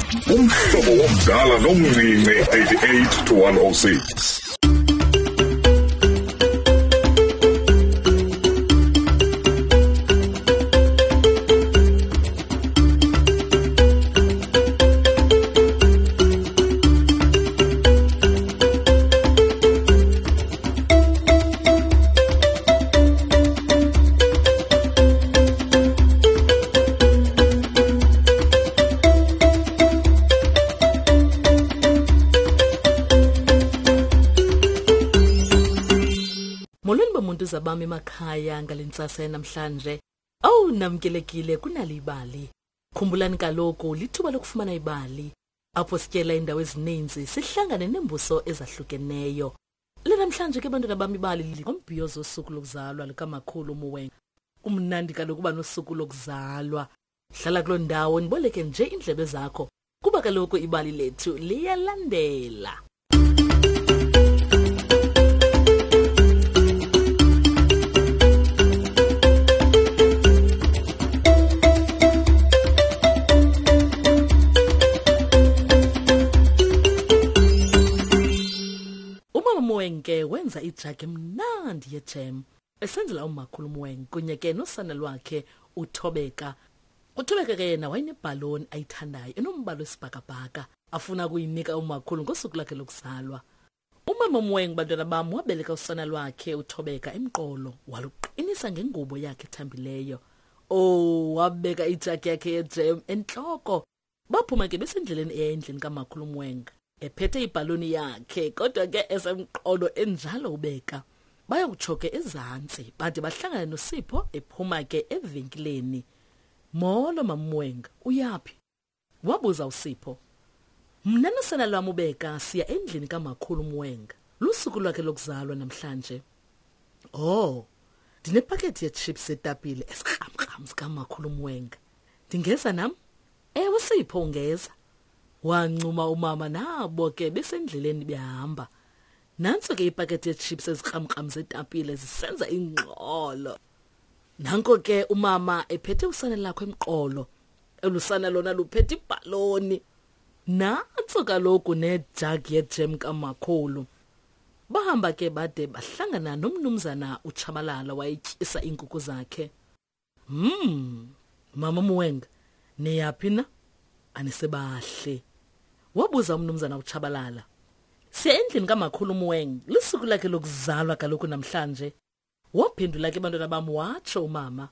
Umhlobo womdala nomncinci 88 to 106. Zabami emakhaya ngalentsasa namhlanje namkelekile kunali ibali. Khumbulani kaloku lithuba lokufumana ibali apho sityela indawo ezininzi sihlangane nembuso ezahlukeneyo. Namhlanje ke bantwana bami ibali ngombhiyozo osuku lokuzalwa likamakhulu Muwenga. Umnandi kaloku kuba nosuku lokuzalwa. Hlala kuloo ndawo niboleke nje indlebe zakho kuba kaloku ibali lethu liyalandela. Muwenga wenza ijagi emnandi yejem esenzela umakhulu Muwenga kunye ke nosana lwakhe uThobeka. uThobeka ke yena wayinebhaloni ayithandayo enombalo wesibhakabhaka afuna kuyinika umakhulu ngosuku lakhe lokuzalwa. Umama Muwenga bantwana bam wabeleka usana lwakhe uThobeka emqolo waluqinisa ngengubo yakhe ethambileyo. Wabeka ijagi yakhe yejem entloko. Baphuma ke besendleleni endlini kaMakhulu Muwenga ephethe ibhaloni yakhe kodwa ke esemqolo enjalo ubeka. Bayokutshoke ezantsi bade bahlangana noSipho ephuma ke evenkileni. Molo Mama Muwenga, uyapi? Wabuza uSipho. Mna nosana lwam ubeka siya endlini kaMakhulu Muwenga. Lusuku lwakhe lokuzalwa namhlanje. Ndinepakethi yechips etapile esikramkram kaMakhulu Muwenga. Ndingeza nam? Ewe Sipho ungeza. Wancuma umama nabo ke besendleleni behamba. Nanso ke ipakethi yechips ezikramkram zetapile zisenza ingxolo. Nanko ke umama ephethe usana lakhe emqolo. Elusana lona luphethe ibhaloni. Nanso kaloku nejagi yejem kaMakhulu. Bahamba ke bade bahlangana nomnumzana uChabalala wayetyisa inkukhu zakhe. Mama Muwenga, niyaphi na? Anisebahle. Wabuza umnumzana uChabalala. Siya endlini kaMakhulu Muwenga, lusuku lakhe lokuzalwa kaloku namhlanje. Waphendula ke bantwana bam watsho umama.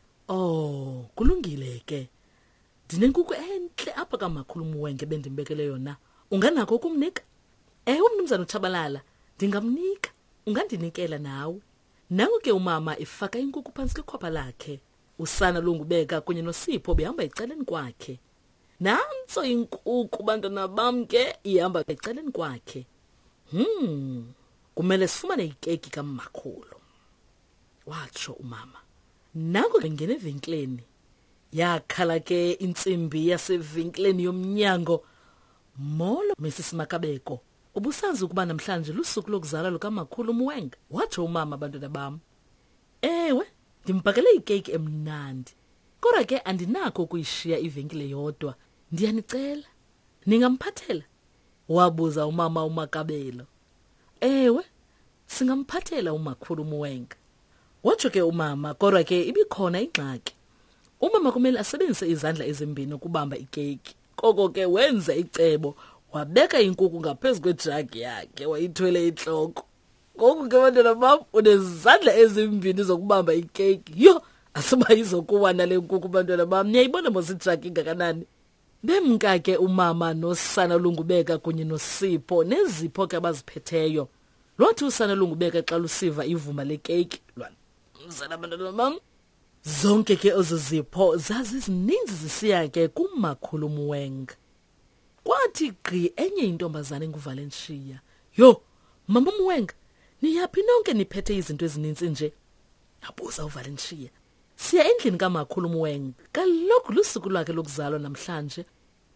Kulungile ke. Ndinenkukhu entle apha kaMakhulu Muwenga bendimbekele yona. Unganako ukumnika? Umnumzana uChabalala, ndingamnika. Ungandinikela nawe. Nawe ke umama efaka inkukhu phantsi kwekhwapha lakhe. Usana lungubeka kunye noSipho behamba ecaleni kwakhe. Nanso inkukhu bantwana bam ke ihamba ecaleni kwakhe. Kumele sifumane ikeki kaMakhulu, watsho umama. Nanko ke ngene evenkleni. Yakhala ke intsimbi yasevenkleni yomnyango. Molo Mrs Makabeko, ubusazi ukuba namhlanje lusuku lokuzalwa lukaMakhulu Muwenga? Watsho umama bantwana bam. Ewe, ndimpakele ikeki emnandi. Kodwa ke andinako ukuyishiya ivenkile yodwa. Ndiyanicela, ningamphathela? Wabuza umama uMakabelo. Ewe, singamphathela uMakhulu Muwenga. Watsho ke umama, kodwa ke ibikhona ingxaki. Umama kumele asebenzise izandla ezimbini ukubamba ikeki. Koko ke wenza icebo, wabeka inkukhu ngaphezu kwejagi yakhe wayithwele intloko. Ngoku ke bantwana bam unezandla ezimbini zokubamba ikeki. Asiba izokuwa nale nkukhu bantwana bam. Niyayibona mos ijagi ngakanani? Bemka ke umama nosana lungubeka kunye noSipho nezipho ke abaziphetheyo. Lothi usana lungubeka xa lusiva ivuma lekeki. Mzala bantwana bam. Zonke ke ezo zipho zazizininzi zisiya ke kuMakhulu Muwenga. Kwathi gqi enye intombazana enguValentia. Mama Muwenga, niyaphi nonke niphethe izinto ezininzi nje? Yabuza uValentia. Siya endlini kaMakhulu Muwenga, kaloku lusuku lwakhe lokuzalwa namhlanje.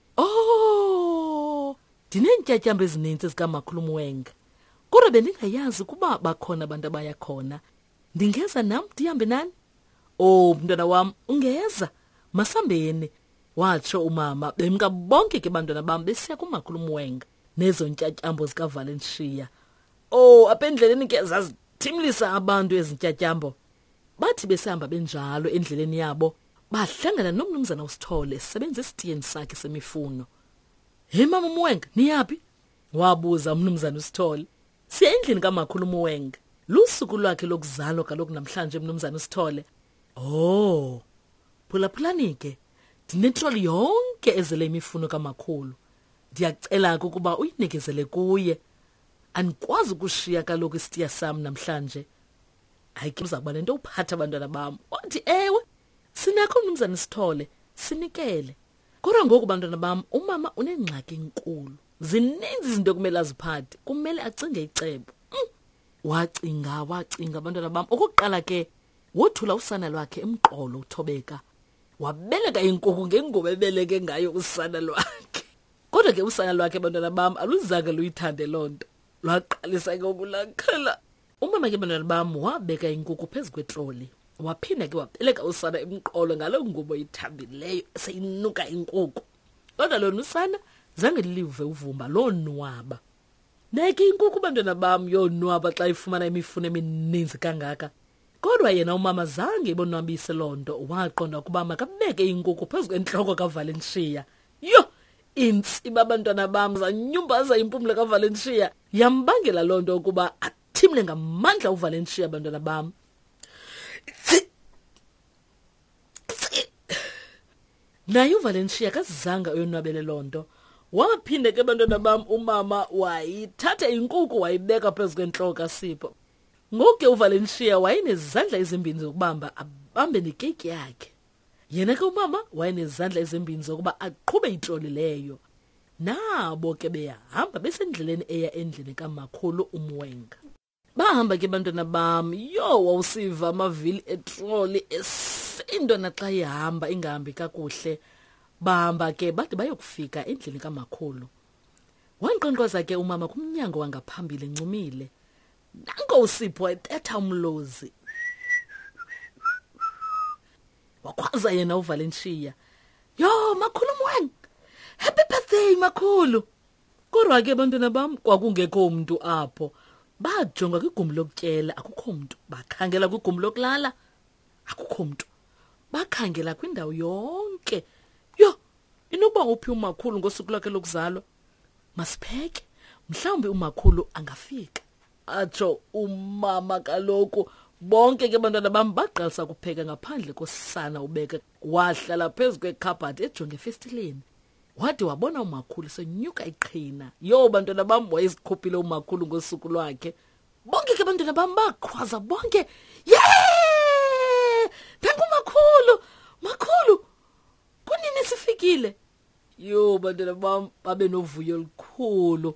Dinentyatyambo ezininzi zikaMakhulu Muwenga. Kodwa bendingayazi ukuba bakhona abantu abaya khona. Ndingeza nam ndihambe nani? Mntwana wam, ungeza? Masambeni. watsho umama. Bemka bonke ke bantwana bam besiya kumakhulu uMwenga nezo ntyatyambo zikaValentia. Oh, apha endleleni ke zazithimlisa abantu ezintyatyambo. Bathi besihamba benjalo endleleni yabo bahlangana nomnumzana uSithole sebenza isitiyeni sakhe semifuno. "Hey mama uMwenga, niyaphi?" wabuza umnumzana uSithole. "Siya endlini kamakhulu uMwenga. Lusuku lwakhe lokuzalwa kaloku namhlanje umnumzana uSithole." "Oh, phulaphulani ke. Ndinetroli yonke ezele imifuno kamakhulu. Ndiyacela ukuba uyinikezele kuye. Andikwazi ukushiya kaloku isitiya sam namhlanje." "Hayi ke uzawuba nento uphatha abantwana bam." Wathi, "Ewe, sinakho umnumzana uSithole, sinikele. Kodwa ngoku bantwana bam umama unengxaki enkulu. Zininzi izinto kumele aziphathe, kumele acinge icebo." Wacinga abantwana bam. Okokuqala ke wothula usana lwakhe emqolo uThobeka. Wabeleka inkukhu ngengubo ebeleke ngayo usana lwakhe. Kodwa ke usana lwakhe bantwana bam aluzange luyithande lonto. Lwaqalisa ke ukulakhala. Umama ke bantwana bam wabeka inkukhu phezu kwetroli. Waphinda ke wabeleka usana emqolo ngalo ngubo ithambileyo seyinuka inkukhu. Kodwa lona usana zange live uvumba lonwaba. Neke inkukhu bantwana bam yonwaba xa ifumana imifuno emininzi kangaka. Kodwa yena umama zange ibonwabise lonto. Waqonda ukuba makabeke inkukhu phezu kwentloko kaValentia. Yo, intsiba bantwana bam zanyumbaza impumlo kaValentia. Yambangela lonto ukuba athimle ngamandla uValentia bantwana bam. Naye uValentia kazange uyonwabele lonto. Waphinde ke bantwana bam umama wayithatha inkukhu wayibeka phezu kwentloko kaSipho. Ngoku ke uValentia wayenezandla ezimbini zokubamba abambe nekeki yakhe. Yena ke umama wayenezandla ezimbini zokuba aqhube itroli leyo. Nabo ke behamba besendleleni eya endlini kamakhulu uMwenga. Bahamba ke bantwana bam, yo wawusiva amavili etroli esindona xa ihamba ingahambi kakuhle. Bahamba ke bade bayokufika endlini kamakhulu. Wanqonqoza ke umama kumnyango wangaphambili encumile. Nanko uSipho etetha umlozi. Wakhwaza yena uValentia. "Yo makhulu uMwenga, happy birthday makhulu." Kodwa ke bantwana bam kwakungekho umuntu apho. Bajonga kwigumbi lokutyela akukho umuntu. Bakhangela kwigumbi lokulala akukho umuntu. Bakhangela kwindawo yonke. Yo, inokuba uphi umakhulu ngosuku lwakhe lokuzalwa? Masipheke, mhlawumbe umakhulu angafika. Atsho umama kaloku. Bonke ke bantwana bam baqalisa kupheka ngaphandle kosana ubeka. Wahlala phezu kwekhabhathi ejonge efestileni. Wade wabona umakhulu senyuka iqhina. Yo bantwana bam wayesikhuphile umakhulu ngosuku lwakhe. Bonke ke bantwana bam bakhwaza bonke. Yee! Nangu umakhulu! Makhulu! Kunini sifikile? Yo bantwana bam babe novuyo olukhulu.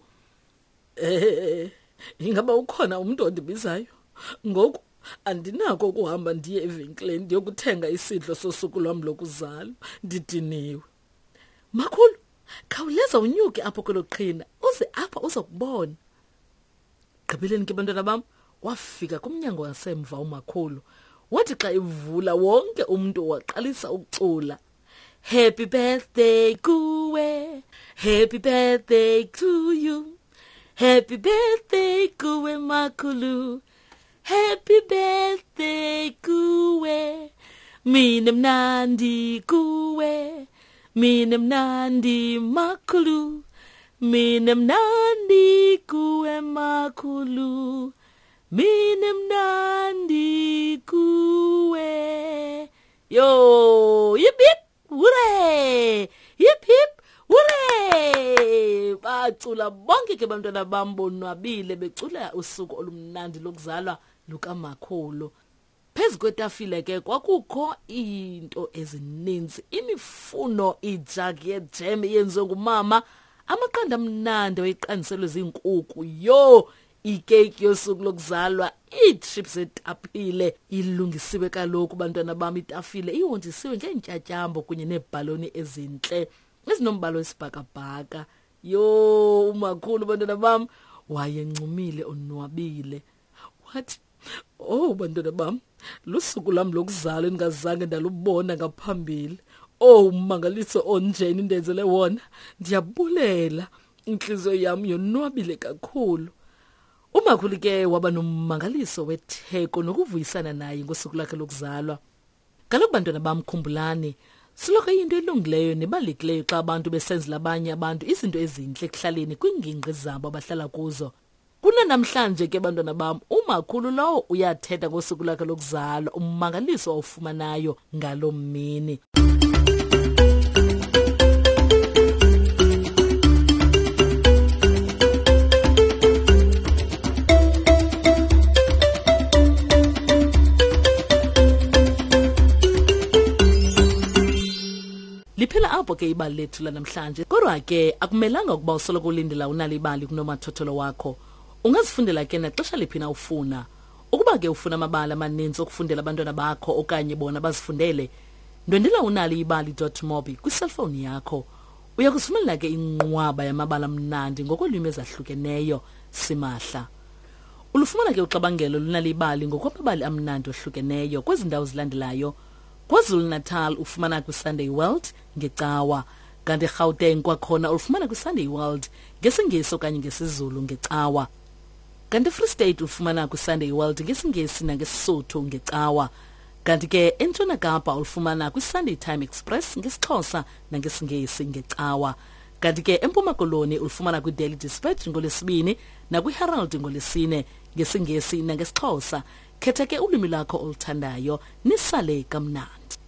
Ingaba ukhona umuntu ondibizayo? Ngoku andinako ukuhamba ndiye evenkileni ndiyokuthenga isidlo sosuku lwam lokuzalwa. Ndidiniwe. Makhulu, khawuleza unyuke apho kwelo qhina uze apha uzokubona. Gqibeleni ke bantwana bam wafika kumnyango wasemva umakhulu. Wathi xa ivula wonke umuntu waqalisa ukucula. "Happy birthday kuwe, happy birthday to you. Happy birthday kuwe makhulu. Happy birthday kuwe. Mina mnandi kuwe. Mina mnandi makhulu. Mina mnandi kuwe makhulu. Mina mnandi kuwe." Yo, yip yip, hooray! Yip yip, hooray! Bacula bonke ke bantwana bam bonwabile becula usuku olumnandi lokuzalwa lukamakhulu. Phezu kwetafile ke kwakukho into ezininzi, imifuno, ijagi yejem eyenziwe ngumama, amaqanda amnandi wayiqandiselwe ziinkukhu. Yo, ikeki yosuku lokuzalwa, iichips etapile, ilungisiwe kaloku bantwana bam itafile, ihonjisiwe ngeentyatyambo kunye neebhaloni ezintle ezinombalo wesibhakabhaka. Yo, umakhulu bantwana bam wayencumile onwabile. Wathi, "Oh bantwana bam, lusuku lam lokuzalwa endingazange ndalubona ngaphambili. Oh mangaliso onjeni indenzele wona. Ndiyabulela. Inhliziyo yami yonwabile kakhulu. Umakhulu ke waba nomangaliso wetheko nokuvuyisana naye ngosuku lakhe lokuzalwa. Kaloku bantwana bamkhumbulani, siloko into elungileyo nebalulekileyo xa abantu besenzela abanye abantu izinto ezinhle ekuhlaleni kwingingqi zabo abahlala kuzo. Kunanamhlanje ke bantwana bam, umakhulu lowo uyathetha ngosuku lakhe lokuzalwa, umangaliso awufumanayo ngalo mini. Liphela apho ke ibali lethu lanamhlanje. Kodwa ke akumelanga ukuba usoloko ulindela unali ibali kunomathotholo wakho. Ungazifundela ke naxesha liphi na ufuna. Ukuba ke ufuna amabala amaninzi okufundela abantwana bakho okanye bona bazifundele, ndwendela unaliibali.mobi kwiselfoni yakho. Uyakuzifumelela ke inqwaba yamabala amnandi ngokolwimi ezahlukeneyo simahla. Ulufumana ke uxabangelo lunalibali ngokwamabali amnandi ohlukeneyo kwezi ndawo zilandelayo. KwaZulu-Natal ufumana kwiSunday World ngecawa, kanti eGauteng kwakhona ufumana kwiSunday World ngesingesi okanye ngesizulu ngecawa. Kanti eFree State ufumana kwiSunday World ngesingesi nangesisuthu ngecawa. Kanti ke eNtshona Kapa ufumana kwiSunday Time Express ngesixhosa nangesingesi ngecawa. Kanti ke eMpuma Koloni ufumana kwiDaily Dispatch ngolesibini nakwiHerald ngolesine ngesingesi nangesixhosa. Khetha ke ulwimi lakho oluthandayo nisale kamnandi.